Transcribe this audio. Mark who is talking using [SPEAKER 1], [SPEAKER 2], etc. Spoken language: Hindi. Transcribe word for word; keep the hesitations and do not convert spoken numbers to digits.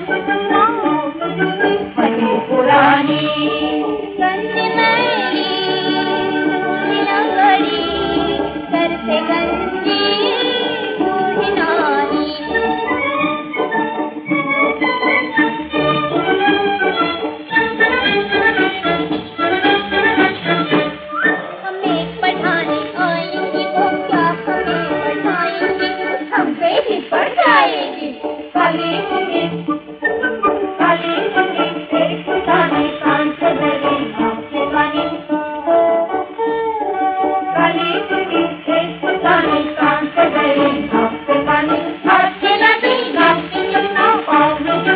[SPEAKER 1] बड़ी पुरानी
[SPEAKER 2] गंदी मैली लगड़ी सर से गंजी बूढ़ी नानी। हमें पढ़ाने आएंगी वो क्या हमें पढ़ाएंगी, हम पे ही पढ़ जाएंगी।
[SPEAKER 1] काली मुंगी काली मुंगी एक पुरानी कान से मेरी आँख से पानी। काली मुंगी एक पुरानी कान से मेरी आँख से पानी। हाथ से लगी नाक से चुना पाँव में